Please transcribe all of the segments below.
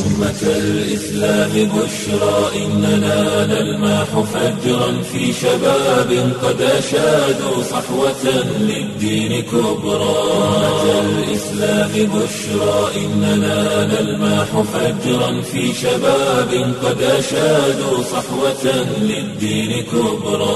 أمة الإسلام بشرى إننا نلمح فجرا في شباب قد أشادوا صحوة للدين كبرى أمة الإسلام بشرى إننا نلمح فجرا في شباب قد أشادوا صحوة للدين كبرى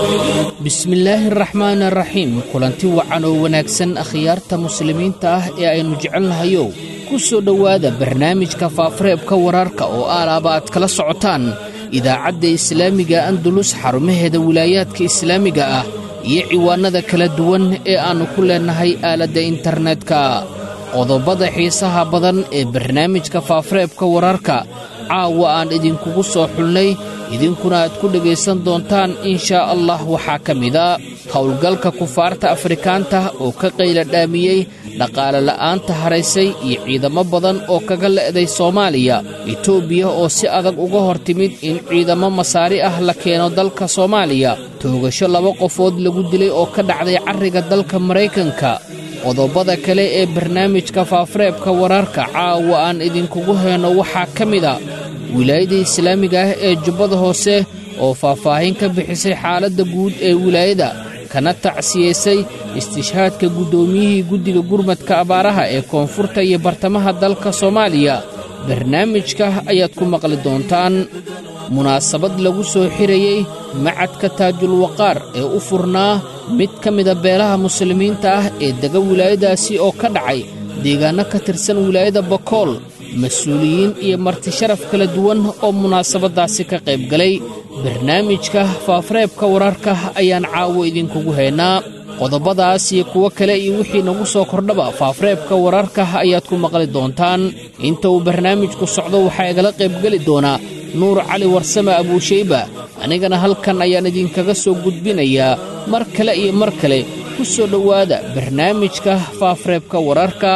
بسم الله الرحمن الرحيم kulanti wacan oo wanaagsan akhyaarta muslimiinta ah ee aynu jecelnahayo ku soo dhawaada barnaamijka faafareebka wararka oo alaaba aad kala socotaan idaacadda islaamiga andalus xarumaheeda wilaayaadka islaamiga ah iyo ciwaanada kala duwan ee aanu ku leenahay aaladda internetka qodobada xiisaha badan ee barnaamijka faafareebka wararka caawa aan idinkugu soo xulnay idinkuna aad ku dhegaysan doontaan inshaa allah waxaa ka mida howlgalka kufaarta afrikaanta oo ka qayla dhaamiyey dhaqaale la'aanta haraysay iyo ciidamo badan oo kaga le'day soomaaliya etoobiya oo si adag uga hor timid in ciidamo masaari ah la keeno dalka soomaaliya toogasho 2 qofood lagu dilay oo ka dhacday carriga dalka maraykanka qodobada kale ee barnaamijka faafareebka wararka caawa aan idinkugu heyno waxaa ka mida wilaayada islaamiga ah ee jubbada hoose oo faahfaahin ka bixisay xaaladda guud ee wilaayada kana tacsiyeysay istishhaadka guddoomiyihii guddiga gurmadka abaaraha ee koonfurta iyo bartamaha dalka soomaaliya barnaamijka ayaad ku maqli doontaan munaasabad lagu soo xirayey macadka taajul waqaar ee u furnaa mid ka mida beelaha muslimiinta ah ee dega wilaayadaasi oo ka dhacay deegaanno ka tirsan wilaayada bakool mas-uuliyiin iyo marti sharaf kala duwan oo munaasabaddaasi ka qayb galay barnaamijka faafareebka wararka ayaan caawo idinkugu haynaa qodobadaas iyo kuwo kale iyo wixii nagu soo kordhaba faafareebka wararka ayaad ku maqli doontaan inta uu barnaamijku socdo waxaa igala qaybgeli doonaa nuur cali warsame abuushayba anigana halkan ayaan idinkaga soo gudbinayaa mar kale iyo mar kale ku soo dhowaada barnaamijka faafareebka wararka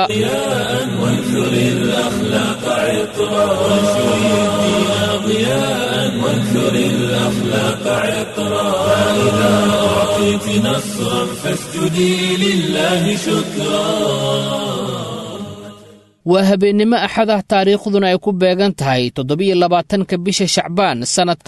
وانثر الأخلاق عطرا فإذا أعطيت نصرا فاسجدي لله شكرا waa habeennimo axada taariikhduna ay ku beegan tahay 27 bisha shacbaan sannadka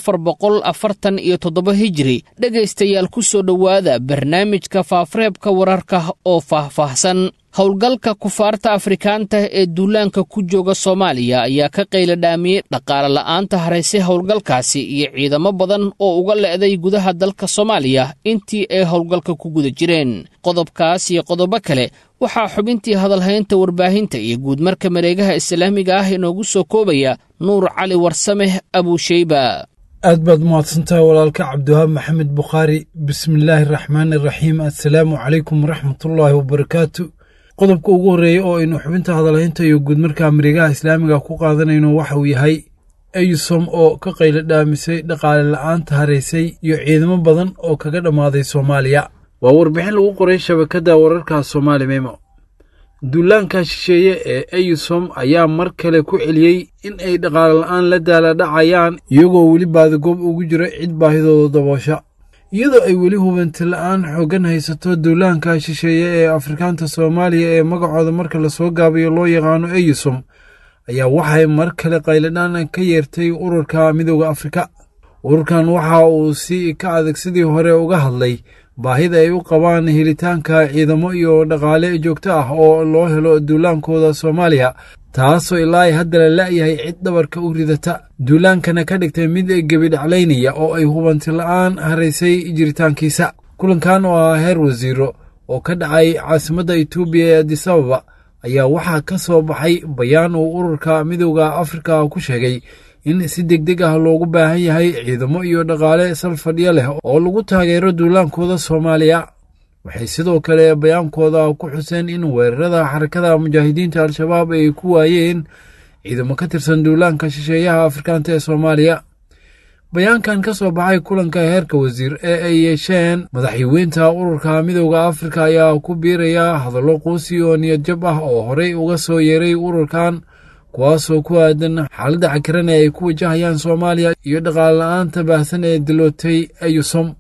1447 hijri dhegaystayaal ku soo dhowaada barnaamijka faafareebka wararka oo faahfaahsan howlgalka kufaarta afrikaanta ee duulaanka ku jooga soomaaliya ayaa ka qayla dhaamiyey dhaqaale la'aanta haraysay howlgalkaasi iyo ciidamo badan oo uga le'day gudaha dalka soomaaliya intii ay howlgalka ku guda jireen qodobkaas iyo qodobo kale waxaa xubintii hadalhaynta warbaahinta iyo guudmarka mareegaha islaamiga ah inoogu soo koobaya nuur cali warsame abuushayba aad baad mahadsantahay walaalka cabdiwahaab maxamed bukhaari bismillaahi araxmaani araxiim assalaamu calaykum waraxmatullaahi wabarakaatu qodobka ugu horreeya oo aynu xubinta hadalhaynta iyo guudmarka mareegaha islaamiga ku qaadanayno waxa uu yahay eyusom oo ka qayla dhaamisay dhaqaale la'aanta haraysay iyo ciidamo badan oo kaga dhammaaday soomaaliya waa warbixin lagu qoray shabakadda wararka Soomaali Memo duulaanka shisheeye ee eyusom ayaa mar kale ku celiyey in ay dhaqaale la'aan la daaladhacayaan iyagoo weli baadagoob ugu jira cid baahidooda daboosha iyadoo ay weli hubanti la'aan xooggan haysato duulaanka shisheeye ee afrikaanta soomaaliya ee magacooda marka lasoo gaabayo loo yaqaano eyusom ayaa waxay mar kale qayladhaan ka yeertay ururka midowda afrika ururkan waxa uu si ka adag sidii hore uga hadlay baahida ay u qabaan helitaanka ciidamo iyo dhaqaale joogto ah oo loo helo duulaankooda Soomaaliya taasoo ilaa hadda la la'yahay cid dhabarka u ridata duulaankana ka dhigtay mid gabadhaclaynaya oo ay hubanti la'aan haraysay jiritaankiisa kulankan oo ah heer wasiiro oo ka dhacay caasimadda Itoobiya ee Addis Ababa ayaa waxaa ka soo baxay bayaan uu ururka midowda Afrika ku sheegay in si degdeg ah loogu baahan yahay ciidamo iyo dhaqaale salfadhiya leh oo lagu taageero duulaankooda Soomaaliya waxay sidoo kale bayaankooda ku xuseen in weerarada xarakada mujaahidiinta al-shabaab ay ku waayeen ciidamo ka tirsan duulaanka shisheeyaha Afrikaanta ee Soomaaliya bayaankan ka soo baxay kulanka heerka wasiir ee ay yeesheen madaxweynaha ururka midowda Afrika ayaa ku biiraya hadallo quusi oo niyad jab ah oo horey uga soo yeeray ururkan kuwaasoo ku aadan xaaladda cakiran ee ay ku wajahayaan Soomaaliya iyo dhaqaale la'aanta baahsan ee dilootay eyusom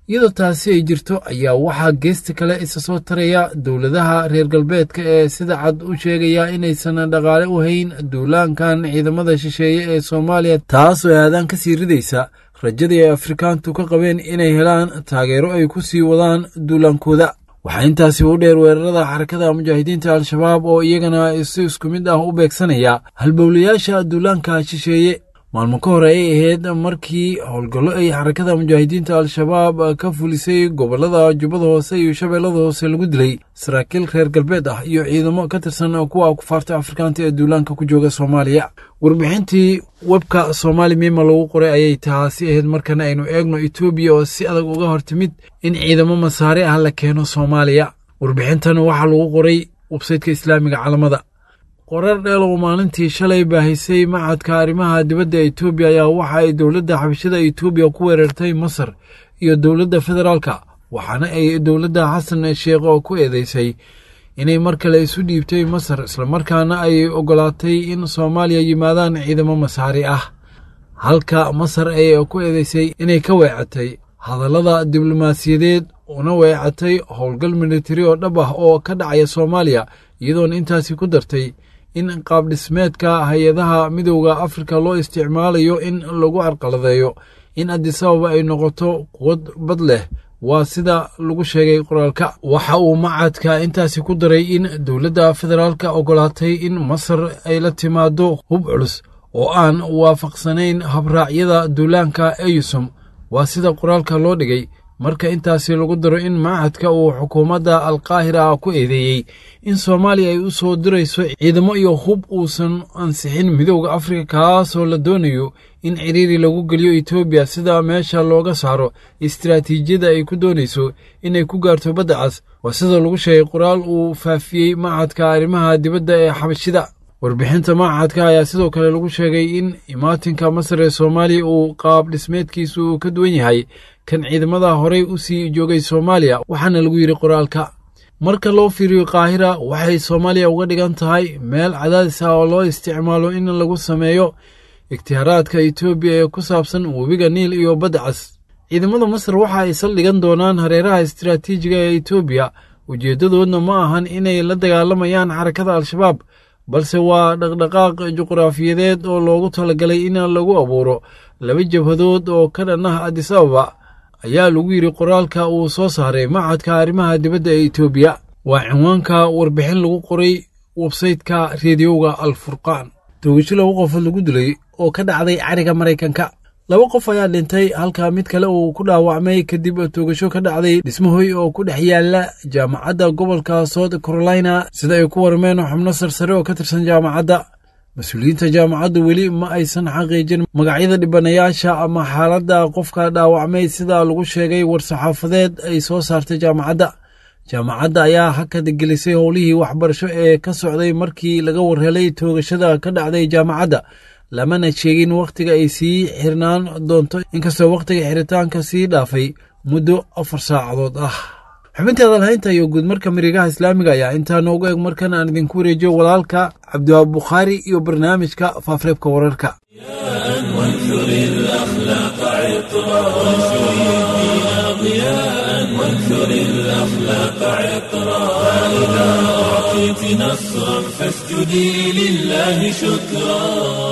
iyadoo taasi ay jirto ayaa waxaa geesta kale isa soo taraya dowladaha reer galbeedka ee sida cad u sheegaya inaysan dhaqaale u hayn duulaankan ciidamada shisheeye ee soomaaliya taas oo aadaan ka sii ridaysa rajadii ay afrikaantu ka qabeen inay helaan taageero ay ku sii wadaan duulaankooda waxaa intaasi u dheer weerarada xarakada mujaahidiinta al-shabaab oo iyagana si isku mid ah u beegsanaya halbowlayaasha duulaanka shisheeye maalmo ka hore ay ahayd markii howlgallo ay xarakada mujaahidiinta al-shabaab ka fulisay gobollada jubbada hoose iyo shabeellada hoose lagu dilay saraakiil reer galbeed ah iyo ciidamo ka tirsan kuwa kufaarta afrikaanta ee duulaanka ku jooga soomaaliya warbixintii webka soomaali miima lagu qoray ayay taasi ahayd markana aynu eegno etoobiya oo si adag uga hortimid in ciidamo masaare ah la keeno soomaaliya warbixintan waxaa lagu qoray websaytka islaamiga calamada qorar dheel oo maalintii shalay baahisay macadka arrimaha dibadda etoobiya ayaa waxa ay dowladda xabashada etoobiya ku weerartay masar iyo dowladda federaalka waxaana ay dowladda xasan sheekh oo ku eedeysay inay mar kale isu dhiibtay masar islamarkaana ay ogolaatay in soomaaliya yimaadaan ciidamo masaari ah halka masar ay ku eedeysay inay ka weecatay hadallada diblomaasiyadeed una weecatay howlgal militari oo dhab ah oo ka dhacaya soomaaliya iyadoona intaasi ku dartay in qaabdhismeedka hay-adaha midowda afrika loo isticmaalayo in lagu carqaladeeyo in adisababa ay noqoto quwad bad leh waa sida lagu sheegay qoraalka waxa uu macadka intaasi ku daray in dowladda federaalka ogolaatay in masar ay la timaado hub culus oo aan waafaqsanayn habraacyada duulaanka eyusum waa sida qoraalka loo dhigay marka intaasi lagu daro in macadka uu xukuumadda alqaahira ku eedeeyey in soomaaliya ay u soo dirayso ciidamo iyo hub uusan ansixin midowda afrika kaasoo la doonayo in ciriiri lagu geliyo etoobiya sida meesha looga saaro istiraatiijiyada ay ku doonayso inay ku gaarto badda cas waa sida lagu sheegay qoraal uu faafiyey macadka arrimaha dibadda ee xabashida warbixinta macadka ayaa sidoo kale lagu sheegay in imaatinka masar ee soomaaliya uu qaab dhismeedkiisu uu ka duwan yahay kan ciidamada horey u sii joogay soomaaliya waxaana lagu yidhi qoraalka marka loo fiiriyo qaahira waxay soomaaliya uga dhigan tahay meel cadaadis ah oo loo isticmaalo in lagu sameeyo ikhtiyaaraadka etoobiya ee ku saabsan webiga niil iyo badda cas ciidamada masar waxa ay saldhigan doonaan hareeraha istiraatiijiga ee etoobiya ujeeddadoodna ma ahan inay la dagaalamayaan xarakada al-shabaab balse waa dhaqdhaqaaq juqraafiyadeed oo loogu talagalay in lagu abuuro laba jabhadood oo ka dhan ah adisababa ayaa lagu yidhi qoraalka uu soo saaray macadka arrimaha dibadda ee etoobiya waa cinwaanka warbixin lagu qoray websaytka reediyowga alfurqaan toogasho 2 qofood lagu dilay oo ka dhacday cariga maraykanka 2 qof ayaa dhintay halka mid kale uu ku dhaawacmay kadib toogasho ka dhacday dhismahoy oo ku dhex yaala jaamacadda gobolka South Carolina sida ay ku warmeen xubno sarsare oo ka tirsan jaamacadda mas-uuliyiinta jaamacaddu weli ma aysan xaqiijin magacyada dhibanayaasha ama xaaladda qofka dhaawacmay sida lagu sheegay war-saxaafadeed ay soo saartay jaamacadda ayaa hakad gelisay howlihii waxbarasho ee ka socday markii laga warhelay toogashada ka dhacday jaamacadda lamana sheegin wakhtiga ay sii xirnaan doonto inkastoo wakhtiga xiritaanka sii dhaafay muddo 4 saacadood ah xubinta hadalhaynta iyo guud marka marigaha islaamiga ayaa intaa noogu eeg markan aan idinku wareejiyo walaalka cabdiwaab bukhaari iyo barnaamijka faafareebka wararka وانثر الأخلاق عطرا فإذا أعطيت نصرا فاسجدي لله شكرا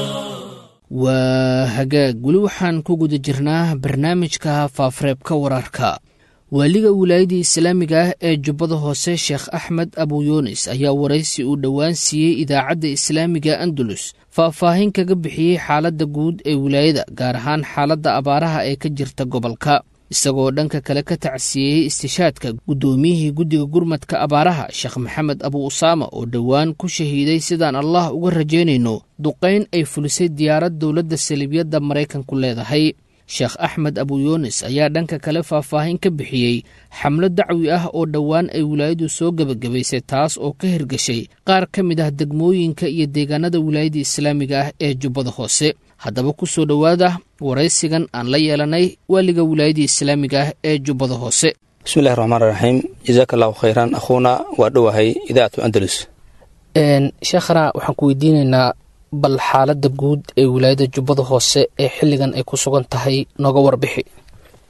waa hagaag weli waxaan ku guda jirnaa barnaamijka faafareebka wararka waaliga wilaayadda islaamiga ah ee jubbada hoose sheekh axmed abuyunis ayaa waraysi uu dhowaan siiyey idaacadda islaamiga andalus faahfaahin kaga bixiyey xaaladda guud ee wilaayada gaar ahaan xaaladda abaaraha ee ka jirta gobolka isagoo dhanka kale ka tacsiyeeyey istishaadka guddoomiyihii guddiga gurmadka abaaraha sheekh maxamed abu usaama oo dhowaan ku shahiiday sidaan allah uga rajaynayno duqayn ay fulisay diyaarad dowladda saliibiyadda maraykanku leedahay sheekh axmed abuyunis ayaa dhanka kale faahfaahin ka bixiyey xamlo dacwi ah oo dhowaan ay wilaayadu soo gebagabaysay taas oo ka hirgashay qaar ka mid ah degmooyinka iyo deegaanada wilaayadda islaamiga ah ee jubbada hoose haddaba ku soo dhowaada waraysigan aan la yeelanay waaliga wilaayadda islaamiga ah ee jubbada hoose bismillahi raxmaan raxiim jazaaka allahu khayran akhuuna waa dhowahay idaacatu andalus sheekhana waxaan ku weydiinaynaa bal xaaladda guud ee wilaayadda jubbada hoose ee xilligan ay ku sugan tahay nooga warbixi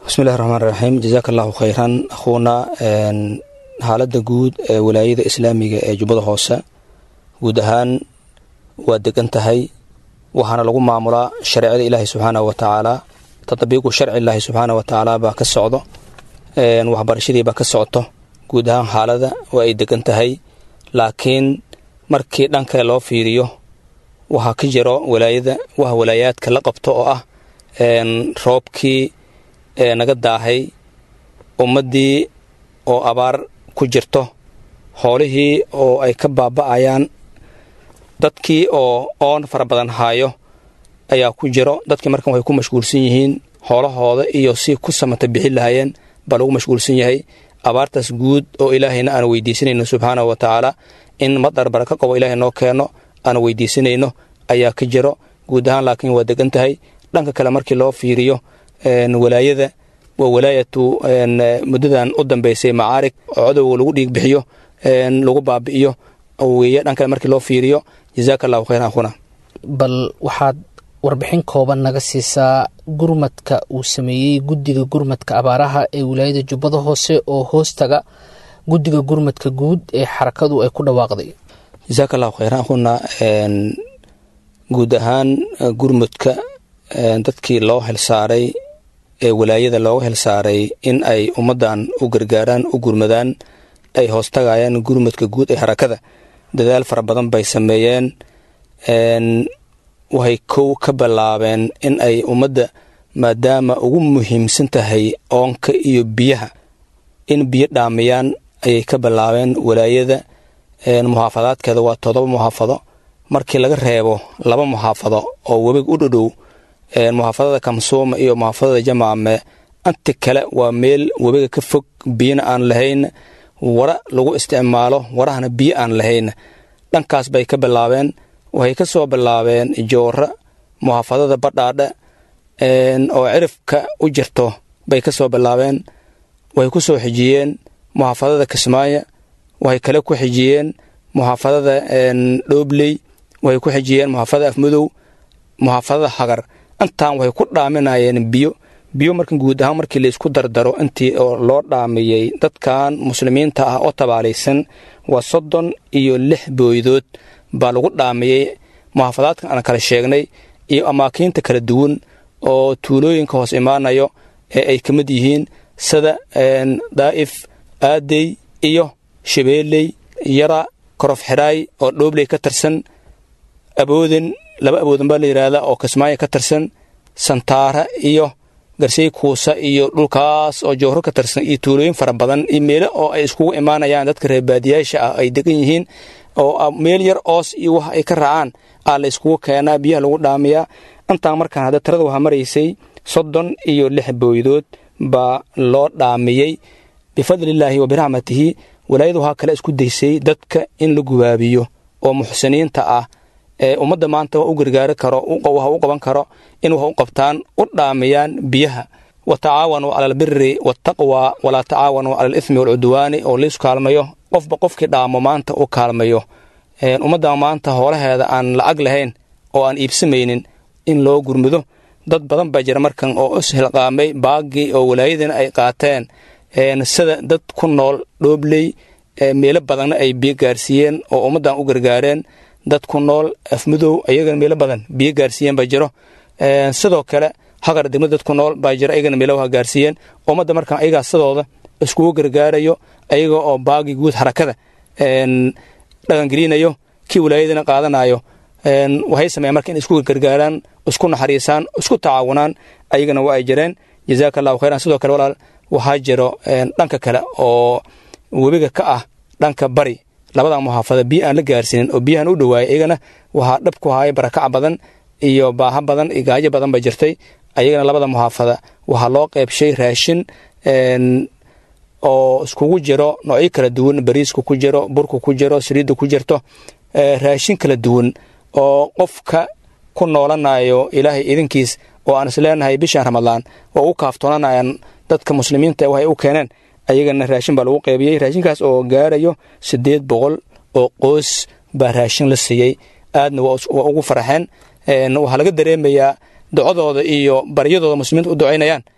bismillahi raxmaan raxiim jazaaka allahu khayran akhuuna. xaaladda guud ee walaayada islaamiga ee jubbada hoose guud ahaan waa degan tahay, waxaana lagu maamulaa shareecada ilaahay subxaanahu wa tacaala. tadbiiqu sharci illaahi subxaanahu wa tacaala baa ka socdo, waxbarashadii baa ka socoto. guud ahaan xaalada waa ay degan tahay, laakiin markii dhanka loo fiiriyo waxaa ka jiro walaayada wax walaayaadka la qabto oo ah roobkii naga daahay, ummaddii oo abaar ku jirto, xoolihii oo ay ka baaba'ayaan, dadkii oo oon fara badan haayo ayaa ku jiro. dadkii markan waxay ku mashquulsan yihiin xoolahooda iyo si ku samata bixin lahaayeen baa lagu mashquulsan yahay. abaartaas guud oo ilaahayna aan weydiisanayno subxaanahu wa tacaala in madar baraka qabo ilaahay noo keeno aan weydiisanayno ayaa ka jiro guud ahaan, laakiin waa degan tahay. dhanka kale markii loo fiiriyo walaayada waa walaayatu muddadan u dambaysay macaarig oo codowga lagu dhiig bixiyo, lagu baabi'iyo weeye. dhan kale markii loo fiiriyo jazaaka allahu khayran akhuna. bal waxaad warbixin kooban naga siisaa gurmadka uu sameeyey guddiga gurmadka abaaraha ee wilaayada jubbada hoose oo hoostaga guddiga gurmadka guud ee xarakadu ay ku dhawaaqday. jazaaka allahu khayran akhuna. guud ahaan gurmudka dadkii loo xilsaaray ee walaayada looga xilsaaray in ay ummaddan u gargaaraan, u gurmadaan, ay hoostagayaan gurmudka guud ee xarakada. dadaal fara badan bay sameeyeen. waxay kow ka bilaabeen in ay ummadda maadaama ugu muhiimsan tahay oonka iyo biyaha in biyo dhaamiyaan ayay ka bilaabeen walaayada. muxaafadaadkeeda waa 7 muxaafado markii laga reebo 2 muxaafado oo webiga u dhodhow, muxaafadada kamsuuma iyo muxaafadada jamaame. inta kale waa meel webiga ka fog, biyana aan lahayn, wara lagu isticmaalo, warahana biyo aan lahayn. dhankaas bay ka bilaabeen. waxay ka soo bilaabeen joora, muxaafadada badhaadha oo cirifka u jirto bay ka soo bilaabeen. waxay ku soo xijiyeen muxaafadada kismaayo, waxay kale ku xijiyeen muxaafadada dhoobley, waxay ku xijiyeen muxaafadada afmadow, muxaafadada hagar. intaan waxay ku dhaaminayeen biyo markan guud ahaan markii la isku dardaro intii oo loo dhaamiyey dadkan muslimiinta ah oo tabaalaysan waa 36 booydood baa lagu dhaamiyey muxaafadaadkan aan kala sheegnay iyo amaakiinta kala duwan oo tuulooyinka hoos imaanayo ee ay ka mid yihiin sida daa'if, aadey iyo shabeeley, yara, korof xiraay oo dhoobley ka tirsan, aboodin 2 aboodan baa la yidhaahdaa oo kismaayo ka tirsan, santaara iyo garsey kuusa iyo dhulkaas oo jowhar ka tirsan iyo tuulooyin fara badan iyo meelo oo ay iskugu imaanayaan dadka reer baadiyaasha ah ay degan yihiin oo meel yar oos iyo wax ay ka raacaan aa la iskugu keenaa, biyaha lagu dhaamiyaa. intaan markaan hadda tirada waxaa maraysay 36 booydood baa loo dhaamiyey bifadlillaahi wa biraxmatihi. walaayadu waxaa kale isku daysay dadka in la gubaabiyo oo muxsiniinta ah ee ummadda maanta wax u gargaari karo, wax u qaban karo, in wax u qabtaan, u dhaamiyaan biyaha. watacaawanuu cala albiri waataqwa walaa tacaawanuu cala alithmi waalcudwaani oo laisu kaalmayo. qofba qofkii dhaamo maanta u kaalmayo. ummadda maanta hoolaheeda aan lacag lahayn oo aan iibsamaynin in loo gurmudo. dad badan baa jira markan oo ishilqaamay baagii oo walaayadina ay qaateen, sida dad ku nool dhoobley meelo badanna ay biyo gaarsiiyeen oo ummaddan u gargaareen. dad ku nool afmadow ayagana meelo badan biyo gaarsiiyeen baa jiro. sidoo kale hagar degmad dad ku nool baa jira, ayagana meelaha gaarsiiyeen. ummadda markan ayagaa sidooda iskugu gargaarayo, ayaga oo baagi guud xarakada dhaqangelinayo, kii walaayadana qaadanayo. waxay sameeyaan marka in isku gargaaraan, isku naxariisaan, isku tacaawunaan, ayagana waa ay jireen. jazaaka allahu khayran. sidoo kale walaal waxaa jiro dhanka kale oo webiga ka ah dhanka bari, 2 muxaafada biyo aan la gaarsiinin oo biyahan u dhawaayay, ayagana waxaa dhab ku haaya barakac badan iyo baaha badan iyo gaajo badan ba jirtay. ayagana 2 muxaafada waxaa loo qeybshay raashin oo iskugu jiro noocyo kala duwan, bariisku ku jiro, burku ku jiro, saliidda ku jirto, raashin kala duwan oo qofka ku noolanayo ilaahay idinkiis oo aan isleenahay bishan ramadaan oo u kaaftoonanayaan dadka muslimiinta waxay u keeneen. ayagana raashin baa lagu qeybiyey. raashinkaas oo gaarayo 800 oo qoys baa raashin la siiyey. aadna waa ugu faraxeen. waxaa laga dareemayaa ducadooda iyo baryadooda muslimiinta u ducaynayaan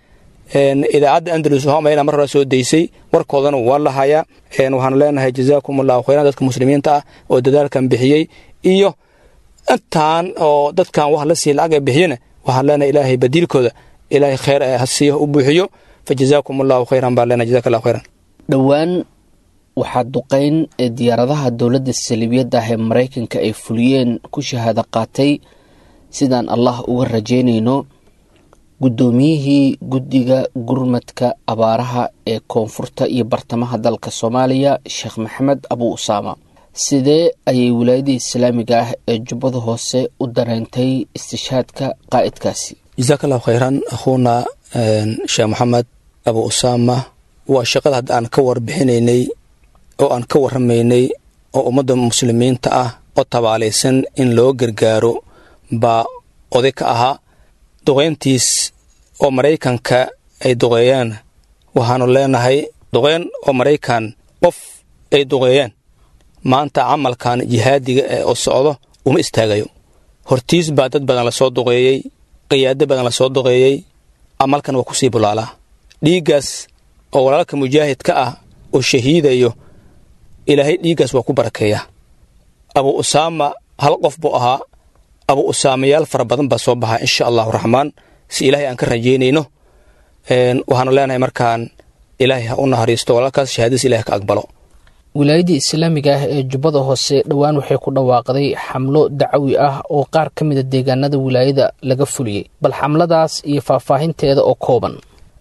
idaacadda andalus homayna mar hore soo deysay warkoodana waa la hayaa waxaanu leenahay jazaakumullahu khayran dadka muslimiinta ah oo dadaalkan bixiyey iyo intaan oo dadkan wax la sii lacag bixiyana waxaan leenahay ilaahay badiilkooda ilaahay khayr ha siiyo u buuxiyo fajazaakumullahu khayran baa leenahay jazaakallahu khayran dhowaan waxaa duqayn ee diyaaradaha dowladda saliibiyadda ah ee maraykanka ay fuliyeen ku shahaado qaatay sidaan allah uga rajaynayno guddoomiyihii guddiga gurmadka abaaraha ee koonfurta iyo bartamaha dalka soomaaliya sheekh maxamed abu usaama sidee ayay wilaayadii islaamiga ah ee jubbada hoose u dareentay istishaadka qaa'idkaasi jazaakallahu khayran akhuuna sheekh maxamed abu usaama waa shaqada hadda aan ka warbixinaynay oo aan ka warramaynay oo ummadda muslimiinta ah oo tabaalaysan in loo gargaaro baa oday ka ahaa duqayntiis oo maraykanka ay duqeeyeen waxaanu leenahay duqeyn oo maraykan qof ay duqeeyeen maanta camalkan jihaadiga ee oo socdo uma istaagayo hortiis baa dad badan lasoo duqeeyey qiyaado badan lasoo duqeeyey camalkan waa kusii bulaalaa dhiiggaas oo walaalka mujaahidka ah oo shahiidayo ilaahay dhiiggaas waa ku barakeeya abu usaama hal qof buu ahaa abu usaamayaal fara badan baa soo baxa insha allahu raxmaan si ilaahay aan ka rajaynayno waxaanu leenahay markaan ilaahay ha u nahariisto walaalkaas shahaadadiis ilahay ka aqbalo wilaayadii islaamiga ah ee jubbada hoose dhowaan waxay ku dhawaaqday xamlo dacawi ah oo qaar ka mida deegaanada wilaayada laga fuliyey bal xamladaas iyo faahfaahinteeda oo kooban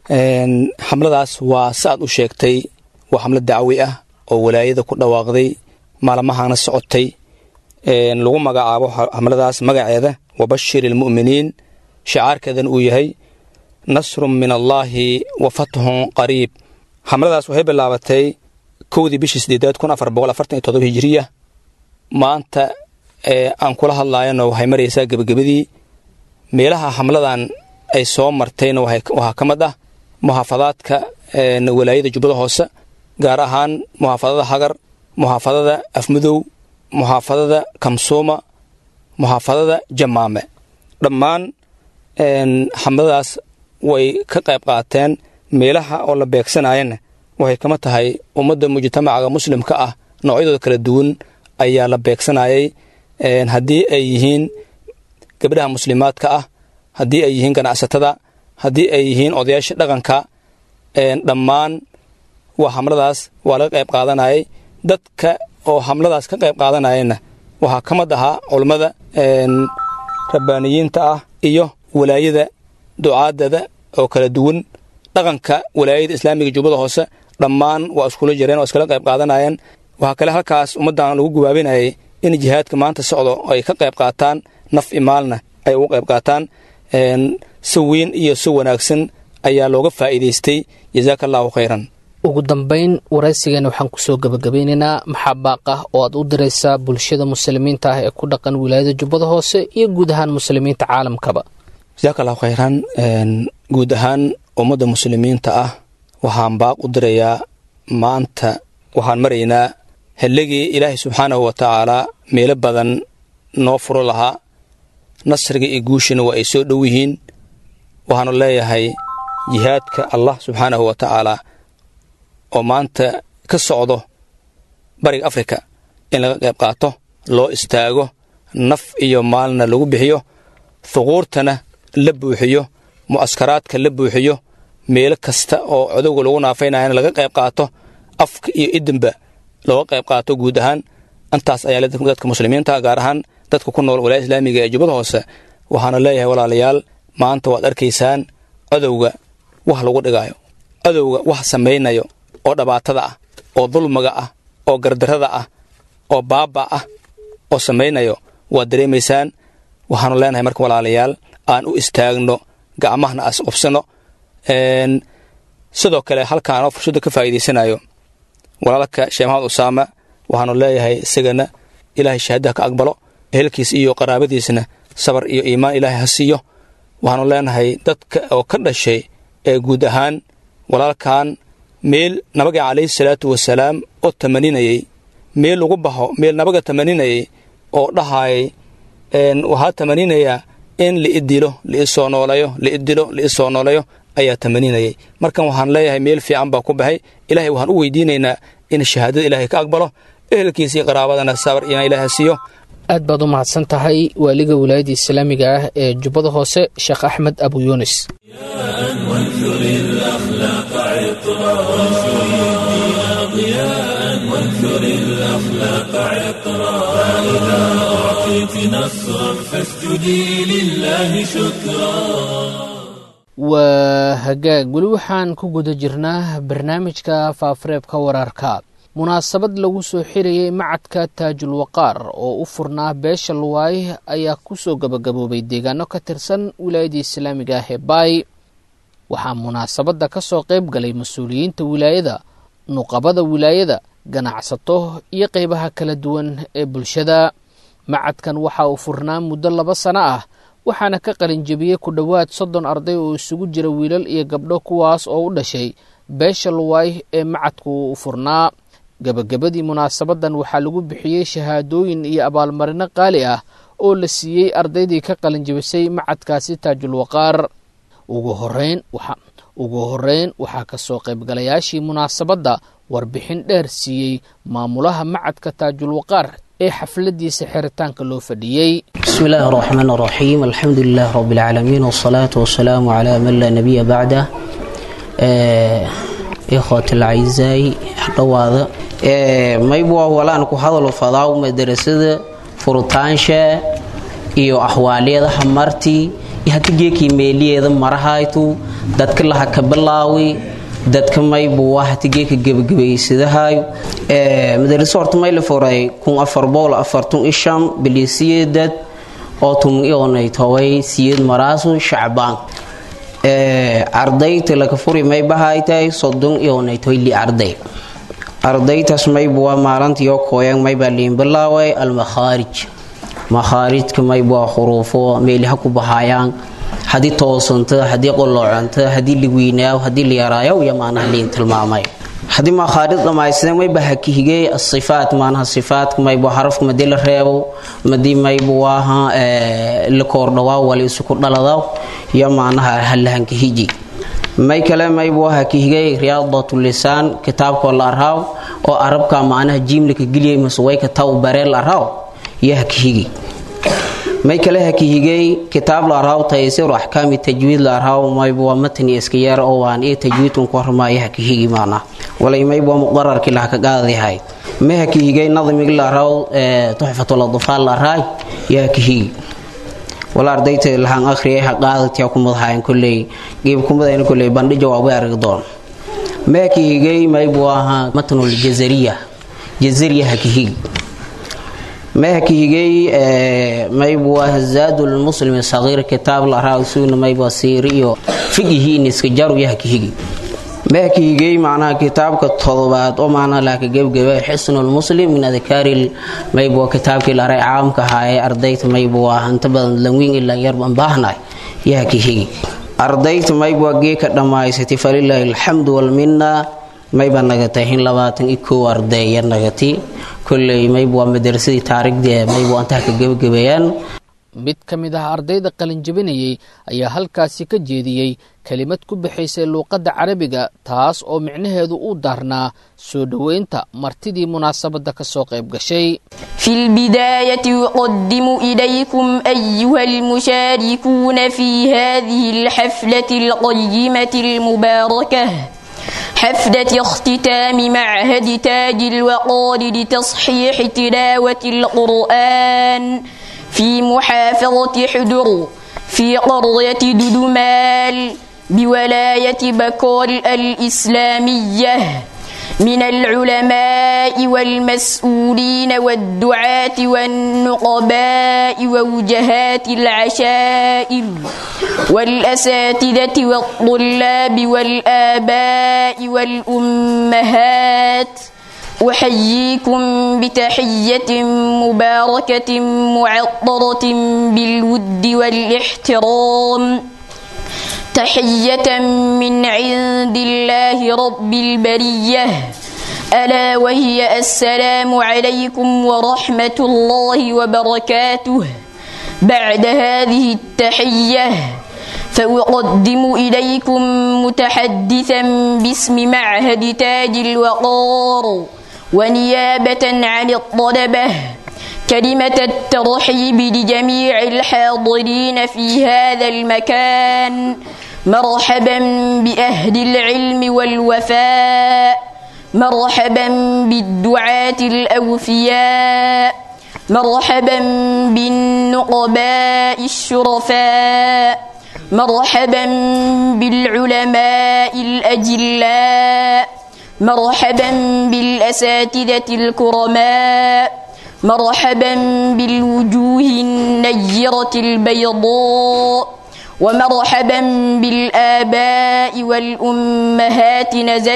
xamladaas waa saaad u sheegtay waa xamlo dacawi ah oo wilaayada ku dhawaaqday maalmahana socotay lagu magacaabo xamladaas magaceeda wabashir ilmu'miniin shacaarkeedan uu yahay nasrun min allaahi wa fathun qariib xamladaas waxay bilaabatay 1 bishii 8 hijriya maanta aan kula hadlaayana waxay maraysaa gebagabadii meelaha xamladan ay soo martayna waxaa ka mid ah muxaafadaadka walaayada jubbada hoose gaar ahaan muxaafadada hagar muxaafadada afmadow muxaafadada kamsuuma muxaafadada jamaame dhammaan xamladaas way ka qayb qaateen meelaha oo la beegsanayana waxay kama tahay ummadda mujtamacaga muslimka ah noocyadooda kala duwan ayaa la beegsanayay haddii ay yihiin gabdhaha muslimaadka ah haddii ay yihiin ganacsatada haddii ay yihiin odayaasha dhaqanka dhammaan waa xamladaas waa laga qayb qaadanayay dadka oo xamladaas ka qayb qaadanayana waxaa ka mid ahaa culummada rabbaaniyiinta ah iyo walaayada ducaadada oo kala duwan dhaqanka walaayada islaamiga jubbada hoose dhammaan waa iskula jireen oo iskala qayb qaadanayeen waxaa kale halkaas ummaddan lagu gubaabinayay in jihaadka maanta socdo ay ka qayb qaataan naf imaalna ay uga qayb qaataan si weyn iyo si wanaagsan ayaa looga faa'iidaystay jazaaka allahu khayran ugu dambayn waraysigeena waxaan kusoo gabagabeynaynaa maxaa baaq ah oo aad u diraysaa bulshada muslimiinta ah ee ku dhaqan wilaayada jubbada hoose iyo guud ahaan muslimiinta caalamkaba jazaaka allahu khayran guud ahaan ummadda muslimiinta ah waxaan baaq u dirayaa maanta waxaan maraynaa hallegii ilaahay subxaanahu wa tacaalaa meelo badan noo furo lahaa nasriga iyo guushina waa ay soo dhow yihiin waxaanu leeyahay jihaadka allah subxaanahu wa tacaalaa oo maanta ka socdo bariga afrika in laga qayb qaato loo istaago naf iyo maalna lagu bixiyo thuquurtana la buuxiyo mu'askaraadka la buuxiyo meelo kasta oo codowga lagu naafaynayana laga qayb qaato afka iyo idinba looga qayb qaato guud ahaan intaas ayaa dadka muslimiinta gaar ahaan dadka ku nool walaayada islaamiga ee jubbada hoose waxaana leeyahay walaalayaal maanta waad arkaysaan codowga wax lagu dhigaayo codowga wax samaynayo oo dhibaatada ah oo dulmiga ah oo gardarrada ah oo baaba ah oo samaynayo waad dareemaysaan waxaanu leenahay marka walaalayaal aan u istaagno gacmahana as qubsano sidoo kale halkaan oo fursadda ka faa'iidaysanayo walaalka sheekh maxamed usaama waxaanu leeyahay isagana ilaahay shahaadaha ka aqbalo ehelkiisa iyo qaraabadiisna sabar iyo iimaan ilaahay ha siiyo waxaanu leenahay dadka oo ka dhashay ee guud ahaan walaalkan meel nabiga calayhi salaatu wasalaam oo tamaninayay meel lagu baxo meel nabiga tamaninayay oo dhahayay waxaa tamaninayaa in liidilo liisoo nooleeyo liidilo liisoo nooleeyo ayaa tamaninayay markan waxaan leeyahay meel fiican baa ku baxay ilaahay waxaan u weydiinaynaa in shahaadada ilaahay ka aqbalo ehelkiisii qaraabadana sabar iyo ilaahay siiyo aad baad u mahadsan tahay waaliga wilaayada islaamiga ah ee jubbada hoose sheekh axmed abu yunis waa hagaag weli waxaan ku guda jirnaa barnaamijka faafareebka wararka munaasabad lagu soo xirayay macadka taajul waqaar oo u furnaa beesha luwaay ayaa ku soo gabagaboobay deegaano ka tirsan wilaayada islaamiga ah ee baay waxaa munaasabadda ka soo qayb galay mas-uuliyiinta wilaayada nuqabada wilaayada ganacsato iyo qaybaha kala duwan ee bulshada macadkan waxa uu furnaa muddo 2 sano ah waxaana ka qalinjabiyey ku dhowaad 30 arday oo isugu jira wiilal iyo gabdho kuwaas oo u dhashay beesha luwaay ee macadku u furnaa gabagabadii munaasabadan waxaa lagu bixiyey shahaadooyin iyo abaalmarino qaali ah oo la siiyey ardaydii ka qalinjabisay macadkaasi taajul waqaar ugu horeyn waxaa ka soo qaybgalayaashii munaasabadda warbixin dheer siiyey maamulaha macadka taajul waqaar ee xafladiisa xiritaanka loo fadhiyey bismillaahi raxmaani raxiim alxamdulilaahi rabbil caalamiin wassalaatu wassalaamu calaa man laa nabiya bacdah ikhwati alacizaa'i dhawaada maybuwa walaan ku hadalo fadaaw madarasada furutaansha iyo axwaaliyadaha martii iyo haka geekii meeliyeeda marahaytu dadka laha ka bilaawi dadka maybuwa hati geeka gebagabaysadahayo madaraso horta may la furay 1445 bilisiyeedad oo tumiyonay taway siyad maraasu shacbaan ardayta laga furi may bahaytay 30 iyonay toy li ardaytaas maybuwa maalintiyo kooyan may baa liin bilaaway makharijka maybuwa xuruufo meelaha ku bahayaan hadii toosanta hadii qoloocanta hadii ligweynaaw hadii liyaraayo iyo maanaha liin tilmaamay hadii makharij dhamaysan may baa hakihigay as-sifaat maanaha sifaadka maybuwa xarafka madii la reebo madii maybuwa la koordhawaa wali isku dhaladaw iyo maanaha halahanka hiji may kale maybuwa hakihigay riyaadatul lisaan kitaabka la arhaaw oo arabka maanaha jiimlika giliyay maswayka taw bareel arhaaw iyo hakihigi may kale hakihigay kitaab la arhaaw taysir ahkaam tajwiid la arhaaw maybuwa matni iska yar oo waan ee tajwiidun ku hormaaya hakihigi maana walay maybuwa muqarrarki la ka qaadayahay may hakihigay nadmiga la arhaaw tuhfatul adfal la arhaay iyo hakihigi wala ardayta lahan akhriyay haqaadatiya ku madaxayn kulay geeb ku madaxayn kulay bandhi jawaab ay arag doon meekigay maybuwa matnul jazariya hakihigi meekigay maybuwa zadul muslim saghir kitab la raasuun maybuwa siriyo fiqhi niska jaru hakihigi meekigay macnaha kitaabka todobaad oo macnaha la ka gebgabay xisnul muslim min adkaaril maybuwa kitaabkii la raay caamka haay ardayta maybuwa inta badan langwin ila yar ban baahnay yakihigi ardayta maybuwa geeka dhamaysatay falillahi alhamdu wal minna mayba nagatayn 21 arday nagati kullay maybuwa madrasadii taariikhdeeda maybuwa inta ka gebgabayaan mid kamid ah ardayda qalinjabinayay ayaa halkaasi ka jeediyay kelimad ku bixisay luqadda carabiga taas oo micnaheedu uu daarnaa soo dhaweynta martidii munaasabada ka soo qayb gashay fil bidayati uqaddimu ilaykum ayyuhal musharikuna fi hadhihi alhaflati alqayyimati almubarakah حفلة اختتام معهد تاج الوقار لتصحيح تلاوة القرآن في محافظة حدر في قرية ددمال بولاية بكر الإسلامية من العلماء والمسؤولين والدعاة والنقباء ووجهات العشائر والأساتذة والطلاب والآباء والأمهات أحييكم بتحية مباركة معطرة بالود والاحترام تحية من عند الله رب البرية ألا وهي السلام عليكم ورحمة الله وبركاته. بعد هذه التحية فأقدم إليكم متحدثا باسم معهد تاج الوقار ونيابة عن الطلبة كلمة الترحيب لجميع الحاضرين في هذا المكان. مرحبا بأهل العلم والوفاء، مرحبا بالدعاة الأوفياء، مرحبا بالنقباء الشرفاء، مرحبا بالعلماء الأجلاء، مرحبا بالأساتذة الكرماء، مرحبا بالوجوه النيرة البيضاء، ومرحبا بالآباء والأمهات.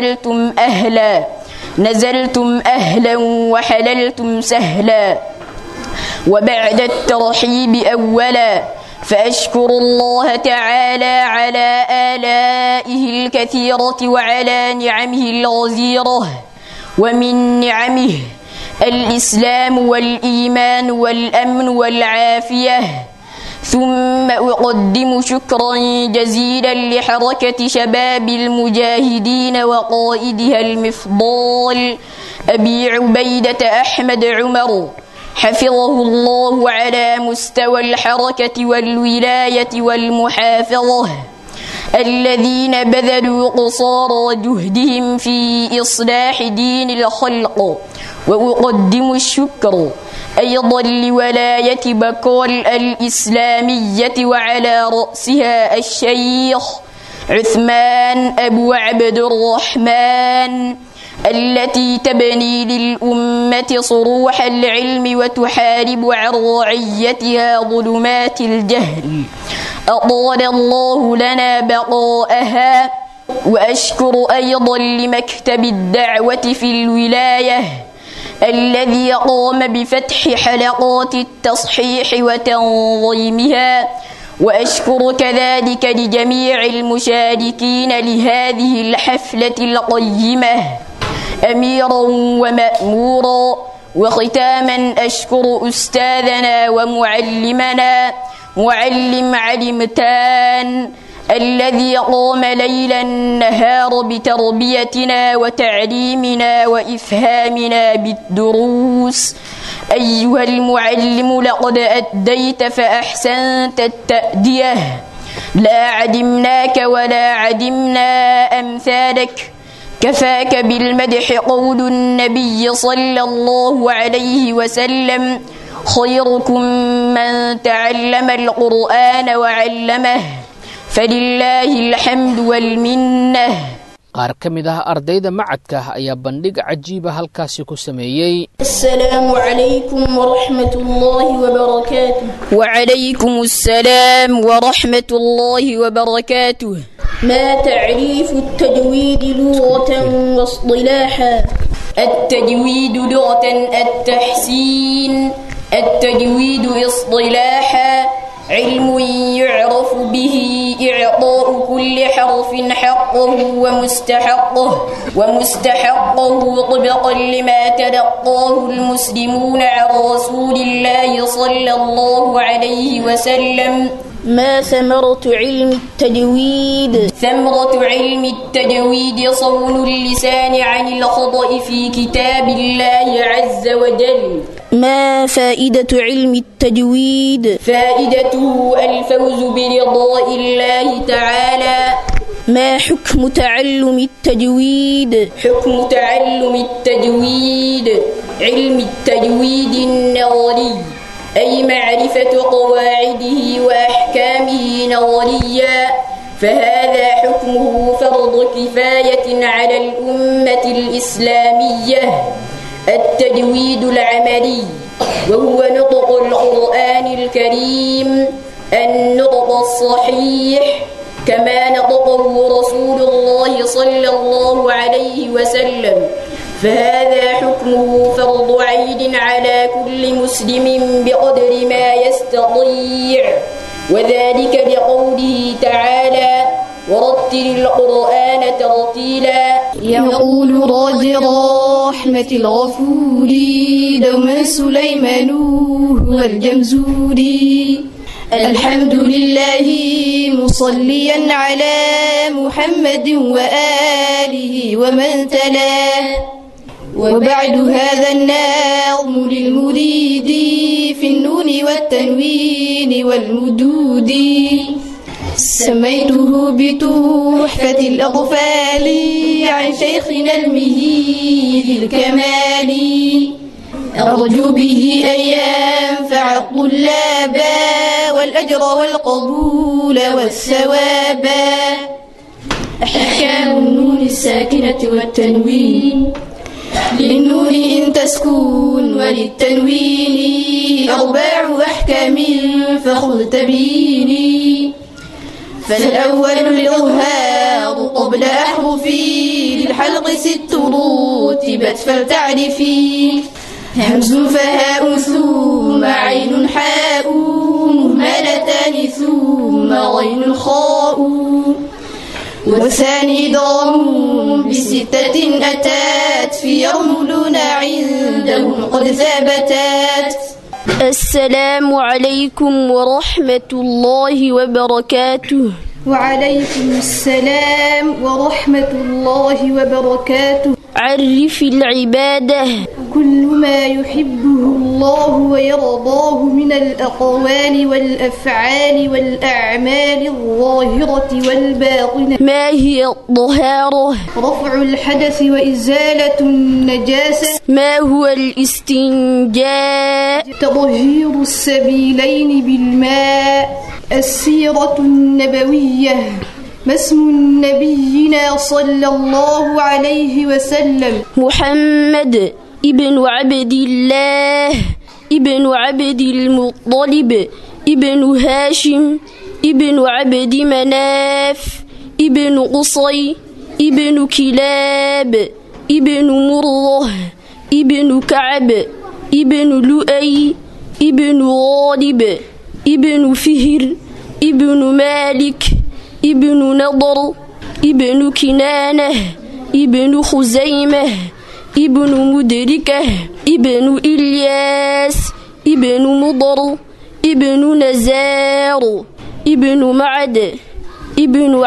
نزلتم أهلا وحللتم سهلا. وبعد الترحيب أولا فأشكر الله تعالى على آلائه الكثيرة وعلى نعمه الغزيرة، ومن نعمه الإسلام والإيمان والأمن والعافية. ثم أقدم شكرا جزيلا لحركة شباب المجاهدين وقائدها المفضال أبي عبيدة أحمد عمر حفظه الله على مستوى الحركة والولاية والمحافظة، الذين بذلوا قصارى جهدهم في إصلاح دين الخلق. وأقدم الشكر أيضا لولاية بكول الإسلامية وعلى رأسها الشيخ عثمان أبو عبد الرحمن، التي تبني للأمة صروح العلم وتحارب عن رعيتها ظلمات الجهل. أطال الله لنا بقاءها. وأشكر أيضا لمكتب الدعوة في الولاية الذي قام بفتح حلقات التصحيح وتنظيمها. وأشكر كذلك لجميع المشاركين لهذه الحفلة القيمة أميرا ومأمورا. وختاما أشكر أستاذنا ومعلمنا معلم علمتان الذي قام ليلا نهار بتربيتنا وتعليمنا وإفهامنا بالدروس. أيها المعلم لقد أديت فأحسنت التأدية، لا عدمناك ولا عدمنا أمثالك. كفاك بالمدح قول النبي صلى الله عليه وسلم: خيركم من تعلم القرآن وعلمه. فلله الحمد والمنة. qaar ka mid ah ardayda macadka ayaa bandhig cajiiba halkaasi ku sameeyay. Assalaamu alaykum wa rahmatullahi wa barakatuh. Wa alaykum assalam wa rahmatullahi wa barakatuh. ما تعريف التجويد لغة واصطلاحا؟ التجويد لغة التحسين، التجويد اصطلاحا علم يعرف به إعطاء كل حرف حقه ومستحقه طبقا لما تلقاه المسلمون عن رسول الله صلى الله عليه وسلم. ما ثمرة علم التجويد؟ ثمرة علم التجويد صون اللسان عن الخطأ في كتاب الله عز وجل. ما فائدة علم التجويد؟ فائدته الفوز برضاء الله تعالى. ما حكم تعلم التجويد؟ حكم تعلم التجويد علم التجويد النظري، أي معرفة قواعده وأحكامه نظريا، فهذا حكمه فرض كفاية على الأمة الإسلامية. التجويد العملي وهو نطق القرآن الكريم النطق الصحيح كما نطقه رسول الله صلى الله عليه وسلم، فهذا حكمه فرض عين على كل مسلم بقدر ما يستطيع، وذلك لقوله تعالى: ورتل القرآن ترتيلا. يقول راج رحمة الغفور دوما سليمان هو الجمزوري: الحمد لله مصليا على محمد وآله ومن تلاه وبعد هذا النظم للمريد في النون والتنوين والمدود سميته بتحفة الأطفال عن شيخنا المهيد الكمال أرجو به أن ينفع الطلاب والأجر والقبول والثواب أحكام النون الساكنة والتنوين للنون إن تسكن وللتنوين 4 أحكام فخذ تبيني فالأول الإظهار قبل أحرفي للحلق 6 رتبت فلتعرفي همز فهاء ثم عين حاء مهملتان ثم غين خاء والثاني ضم ب6 أتات في يرملون عندهم قد ثبتت السلام عليكم ورحمة الله وبركاته وعليكم السلام ورحمة الله وبركاته عرف العبادة كل ما يحبه الله ويرضاه من الأقوال والأفعال والأعمال الظاهرة والباطنة ما هي الطهارة؟ رفع الحدث وإزالة النجاسة ما هو الاستنجاء؟ تطهير السبيلين بالماء السيرة النبوية ما اسم نبينا صلى الله عليه وسلم محمد ابن عبد الله ابن عبد المطلب ابن هاشم ابن عبد مناف ابن قصي ابن كلاب ابن مرة ابن كعب ابن لؤي ابن غالب ابن فهر ابن مالك ابن نضر ابن كنانة ابن خزيمة ابن مدركة ابن إلياس ابن مضر ابن نزار ابن معد ابن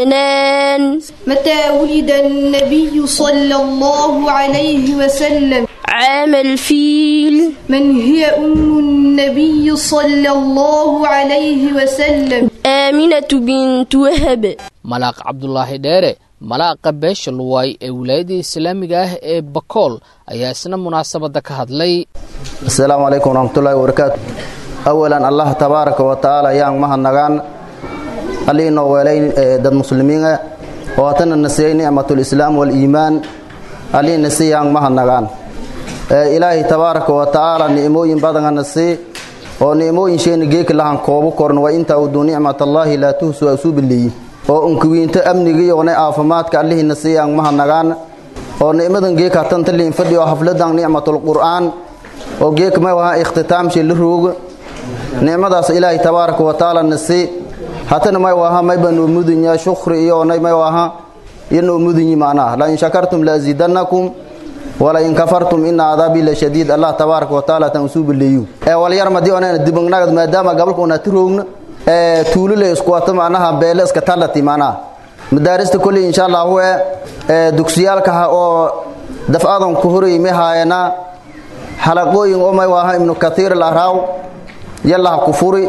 عدنان متى ولد النبي صلى الله عليه وسلم عام الفيل من هي أم النبي صلى الله عليه وسلم آمنة بنت وهب malaaq cabdulaahi dheere malaaqa beesha luwaay ee wilaayada islaamiga ah ee bakool ayaa isna munaasabada ka hadlay assalaamu calaykum waraxmatullaahi wabarakaatu awalan allah tabaaraka wa tacaala yaan mahadnagaan aliinoo weelayn dad muslimiin ah oo haatana nasiyey nicmatul islaam wal iimaan aliina siyaan mahadnagaan ilaahi tabaaraka wa tacaala ni'mooyin badan nasi oo ni'mooyin sheena geeka lahan koobo korn wa inta uu ni'matallahi la tuhsu asubilli oo unkuwiinta amniga iyo caafimaadka allahi nasiyaan mahadnagaan oo ni'madan geeka tan taliin fadhiyo xafladan ni'matul qur'aan oo geeka ma waa ikhtitaam shil ruug ni'madaas ilaahi tabaaraka wa tacaala nasi hatana ma waa ma banu mudunya shukri iyo ma waa inuu mudunyi maana la in shakartum la azidannakum wala in kafartum inna adabi la shadid allah tabaaraka wa taala tansuubileeyu wal yar madi oona dibangnaad maadaama gabalkoona tiroogna tuulule isku wata macnaha beele iska talati macnaha madaarista kulli insha Allah dugsiyalka oo dafaadan ku horeeyay meehayana halaqooyin oo may waa ibn kathir al-araw yalla ku furi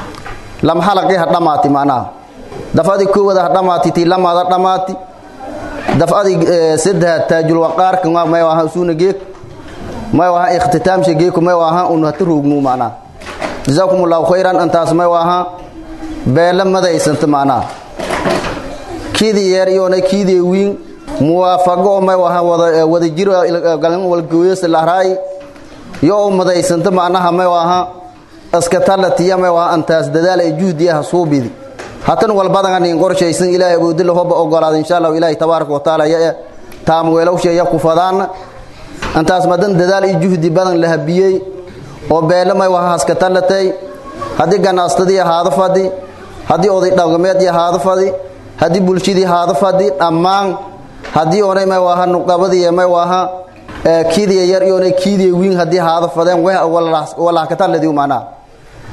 lam halaqi hadamaati macnaha dafadi ku wada hadamaati ti lamada dhamaati dafadi sadha taajul waqaar kuma may waa suuna geek may waa ikhtitaam geek may waa uu hatroognu macnaha jazakumullahu khairan antaas may waa beela madaysanta macnaha kidi yar iyo kidi wiin muwaafaqo may waa wada jiro galan wal gooyas la raay yo madaysanta macnaha may waa aska talatiya may waa antaas dadaal ay juhdiyaha suubidi hatan wal badan in qorshaysan ilaahay uu dil hooba ogolaad insha Allah ilaahay tabaaraka wa taala ya taam weelow sheeya ku fadaan antaas madan dadaal iyo juhdi badan la habiyay oo beela may waa aska talatay hadii ganaastadii haada fadi hadii oday dhaqameed haada fadi hadii bulshadii haada fadi dhammaan hadii oonay may waa nuqabadii may waa kiidii yar iyo kiidii wiin hadii haada fadeen walaah ka taladii maana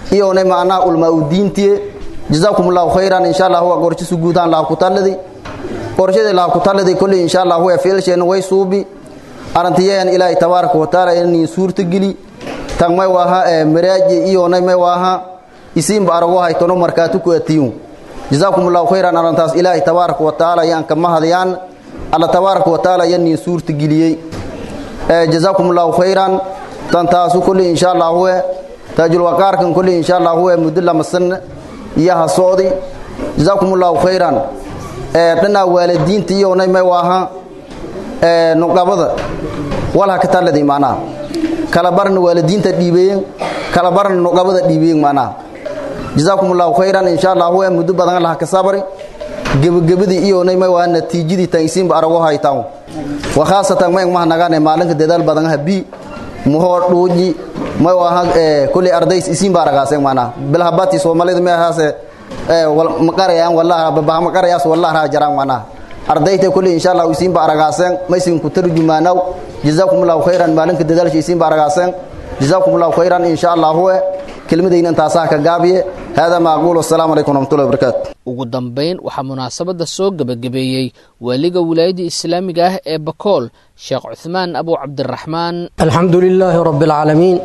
iyo ne macna ulma udiintiye jazakumullahu khairan insha Allah wa qorshi suguudaan la ku taladi qorshada la ku taladi kulli insha Allah wa fiilsheen way suubi arantiyeen ilaahay tabaaraka wa taala in suurta gili tagmay waha maraaji iyo ne may waha isin barago haytono markaatu ku atiyu jazakumullahu khairan arantaas ilaahay tabaaraka wa taala yaan kama hadiyaan Allah tabaaraka wa taala in suurta giliyay jazakumullahu khairan tantaasu kulli insha Allah wa taajul waqarkan kulli insha Allah wa mudalla masan ya hasoodi jazakumullahu khairan dana waalidiinta iyo nay may waha nuqabada wala ka taladi maana kala baran waalidiinta dhiibeen kala baran nuqabada dhiibeen maana jazakumullahu khairan insha Allah wa muddo badan Allah ka sabri gabagabadii iyo nay may waa natiijadii taysiin barago haytaan wa khaasatan may ma nagaane maalinka dadaal badan habi muhoor dhuuji may waa kulli ardays isiin baragaasay maana bilhabati Soomaalida ma haase wal maqarayaan wallahi baba maqarayaas wallahi raajaraan maana ardayta kulli insha Allah isiin baragaasay may siin ku tarjumaanaw jazakumullahu khairan maalinka dadaalka isiin baragaasay jazakumullahu khairan insha Allah huwa kelmadayna intaasaa ka gaabiye hada maaqul assalamu alaykum wa rahmatullahi wa barakatuh ugu dambeyn waxa munaasabada soo gabagabeeyay waliga wilaayada islaamiga ah ee Bakool Sheekh Uthman Abu Abdurrahman alhamdulillahi rabbil alamin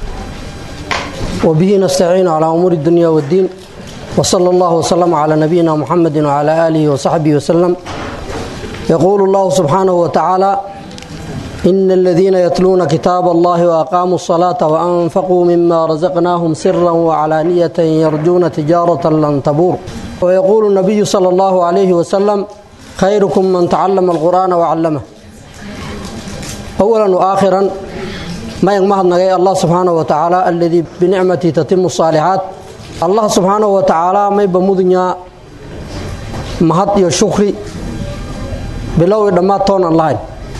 wa bihi nasta'in ala umuri dunya wad din wa sallallahu wa sallama ala nabiyyina Muhammadin wa ala alihi wa sahbihi wa sallam yaqulu Allah subhanahu wa ta'ala إن الذين يتلون كتاب الله وأقاموا الصلاة وأنفقوا مما رزقناهم سرا وعلانية يرجون تجارة لن تبور ويقول النبي صلى الله عليه وسلم خيركم من تعلم القرآن وعلمه أولا وآخرا ما يغمه النغي الله سبحانه وتعالى الذي بنعمته تتم الصالحات الله سبحانه وتعالى ما يبمدنيا مهد يشكري بلو دماتون الله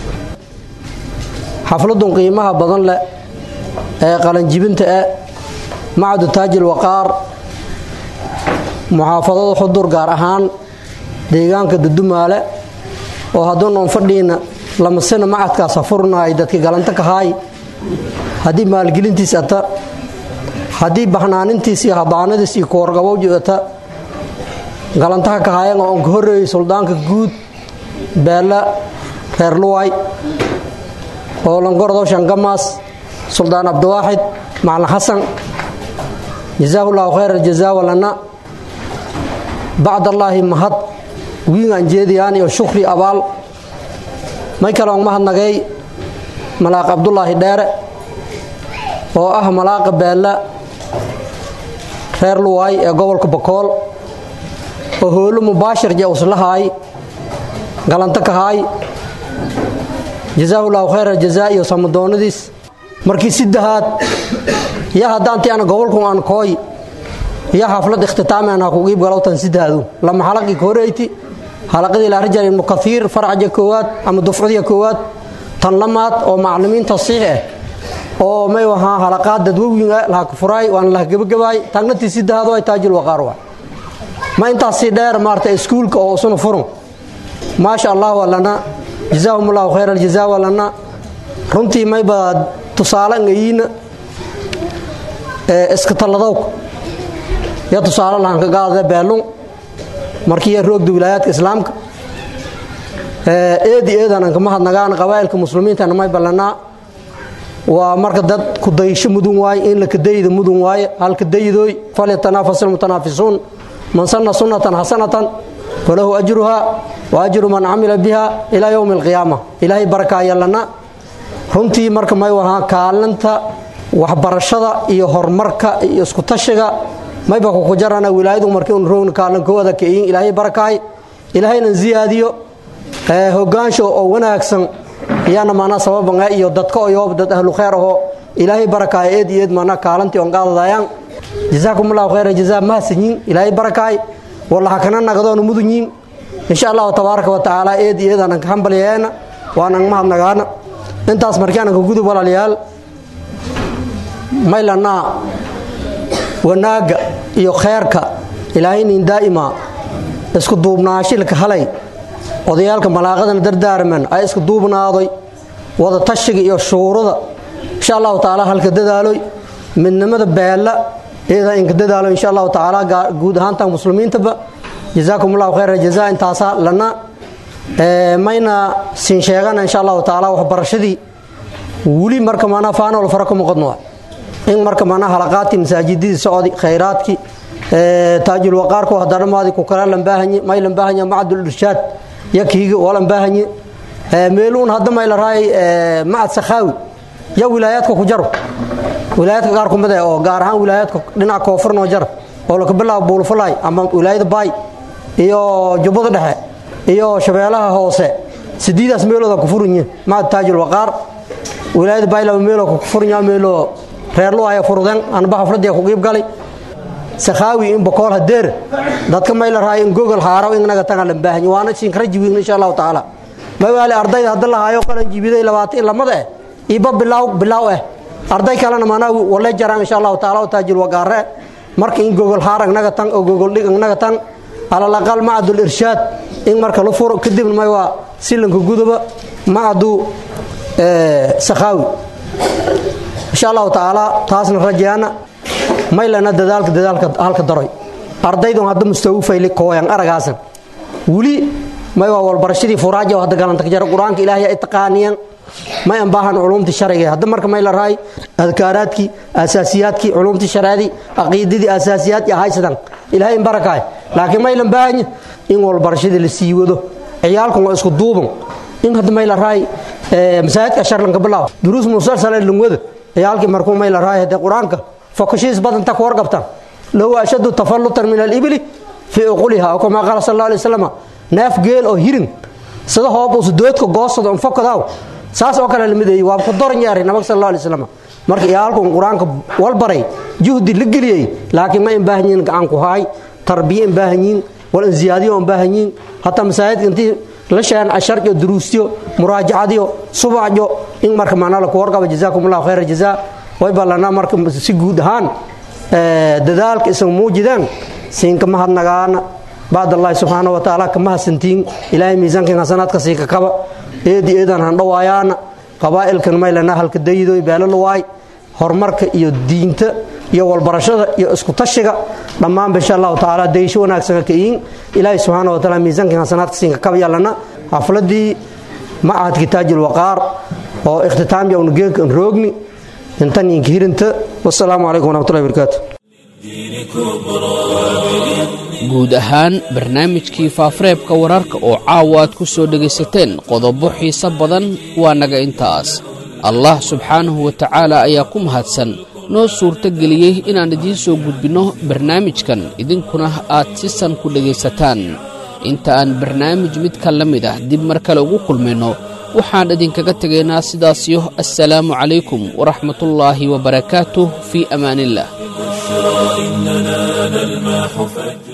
xafladun qiimaha badan leh ee qalan jibinta macad taajil waqaar muhaafadada xudur gaar ahaan deegaanka Dudumaale oo haddana fadhiina lama sano macadka safurnaay dadka galanta ka hay hadii maalgelintiisa ata hadii baxnaanintiisa habaanadiisa iyo koorgabow jeeta galanta ka hayeen oo horeeyay suldaanka guud beela reer luway oo langordo Shangamas Sultan Abdulwahid Maal Hasan jazaahullahu khairal jazaa walana ba'dallahi mahad wiin aan jeediyaan iyo shukri abaal may kala mahadnagay malaaq Abdullahi Dheere oo ah malaaq beela reer luway ee gobolka Bakool oo hoolo mubaashir jaa uslahay galanta ka hay jazaahullahu khairal jazaa iyo samadoonadiis markii sidaad ya hadaanti ana gobolku aan kooy ya xaflad ikhtiitaamana ku qeyb galowtan sidaadu lama xalaqi koreeyti xalaqadii la rajal ibn Kathiir farca koowaad ama dufcadiya koowaad tan lamaad oo macallimiin tasiix oo may waha xalaqaad dadweynaha la ku furay waan la gabagabay tanati sidaadu ay taajil waqaar waa ma inta si dheer maartay iskuulka oo soo furun ma sha Allah walana jazaahumullahu khairal jazaa walana runtii may baad tusaalanayina iska taladow ya tusaale lahan ka qaada beelun markii ay roogdo wilaayadka islaamka eedan ka mahadnagaan qabaa'ilka muslimiinta may balana waa marka dad ku daysho mudun waay in la kadaydo mudun waay halka daydoy falyatanafasul mutanafisun man sanna sunnatan hasanatan falahu ajruha wa ajru man amila biha ila yawm alqiyamah ilaahi baraka yalana runtii marka may waha kaalanta waxbarashada iyo horumarka iyo isku tashiga may ba ku jarana wilaayadu markii uu roon kaalankooda ka ilaahi barakaay ilaahayna ziyaadiyo hogaansho oo wanaagsan iyana maana sababan iyo dadka oo dad ahlu khayr oo ilaahi barakaay eed maana kaalantii on qaadayaan jazakumullahu khayran jazaa ma sinin ilaahi barakaay wallahi kana nagadoon mudunyin insha Allah tabaaraka wa taala eed aan ka hambalyeena waana mahadnagaana intaas markaan ku gudub walaalayaal maylana wanaaga iyo khayrka ilaahayna daa'ima isku duubnaashilka halay odayaalka malaaqadana dardaarman ay isku duubnaaday wada tashiga iyo shuurada insha Allah taala halka dadaaloy midnimada beela إذا إنك ددالو إن شاء الله تعالى جود هانتا مسلمين تبا جزاكم الله خير الجزاء انتاسا لنا ماينا سنشيغانا إن شاء الله تعالى وحبرشدي ولي مركمانا فانا والفرق مقدنوا إن مركمانا حلقاتي مساجدي سعودي خيراتك تاج الوقار كو هدار مادي كو كلا لمباهني ماي لمباهني معد الإرشاد يكيغ ولا لمباهني ميلون هذا ما يلراي مع سخاوي يا ولاياتك كجرب ولاياتك قاركم بدا او gaar ahaan wilaayadka dhinaca koonfurno jar oo la ka bilaabo buulfulay ama wilaayada baay iyo jubbada dhexe iyo shabeelaha hoose sideedas meelood ku furinye ma taajul waqaar wilaayada baay la meelo ku furnya meelo reer loo ay furudeen aan ba xafladii ku qeyb galay saxaawi in boqol hadeer dadka ma yelraay in google haaro in naga taga lambaahni waana siin karajiwin insha Allah taala ma wali ardayda hadda la hayo qalan jibiday 20 lamada iba bilaw arday kalena maana wala jaraan insha Allah taala taajil waqaare marka in google haarag naga tan oo google dhig naga tan ala laqal maadul irshad in marka la furo kadib ma waa silanka guduba maadu saxaawi insha Allah taala taasna rajayana maylana dadaalka halka daray ardaydu hadda mustawi fayli kooyan aragaasan wuli ma waa walbarashadii furaajo hadda galanta jar quraanka ilaahay ay taqaaniyaan ما ينباهن علومتي الشرعية هذا مركب ما يلراي أذكاراتك أساسياتك علومتي الشرعية عقيدتي أساسيات يا هاي سدان إلهي بركة لكن ما يلنباهن إن والبرشيد اللي سيوده عيالكم واسكت دوبهم إن هذا ما يلراي مساعد أشر لنك بالله دروس مسلسل اللي عيالك مركب ما يلراي هذا قرآنك فكشيس بدن تكور قبطان لو أشد تفلتا من الإبل في عقولها أو كما قال صلى الله عليه وسلم ناف جيل أو هيرن سده هو بوس دوتك قاصد أنفك داو saas oo kale limiday waa ku doran yaari nabiga sallallahu alayhi wasallam marka yaalku quraanka wal baray juhdi la galiyay laakiin ma baahanyin gacan ku hay tarbiya baahanyin wal ziyaadiyo baahanyin hatta masaajid intii la shaan ashar iyo duruustiyo muraajacadiyo subaxjo in marka maana la ku warqaba jazaakumullahu khayr jazaa way balana marka si guud ahaan dadaalka isoo muujidaan siinka mahadnagaana بعد الله سبحانه وتعالى كما سنتين إلهي ميزان كان حسنات كسيك كبا إيدي إيدان هندوايانا قبائل كان ميلنا هل كديدو يبال الواي هرمرك يو دينت يو والبرشاد يو اسكو تشيغا لما إن شاء الله تعالى ديشو ناكسك كيين إلهي سبحانه وتعالى ميزان كان حسنات كسيك كبا يالنا حفلة دي معهد كتاج الوقار واختتام يو نجيك نروغني انتني انكهير انت والسلام عليكم ورحمة الله وبركاته guud ahaan barnaamijkii faafareebka wararka oo caawa aad ku soo dhegaysateen qodobo xiiso badan waa naga intaas allah subxaanahu wa tacaala ayaa ku mahadsan noo suurtageliyey inaan idiin soo gudbinno barnaamijkan idinkuna aad si san ku dhegaysataan inta aan barnaamij midka la mid ah dib mar kale ugu kulmayno waxaan idinkaga tegaynaa sidaasiyo assalaamu calaykum waraxmatullaahi wabarakaatuh fii amaaniillah.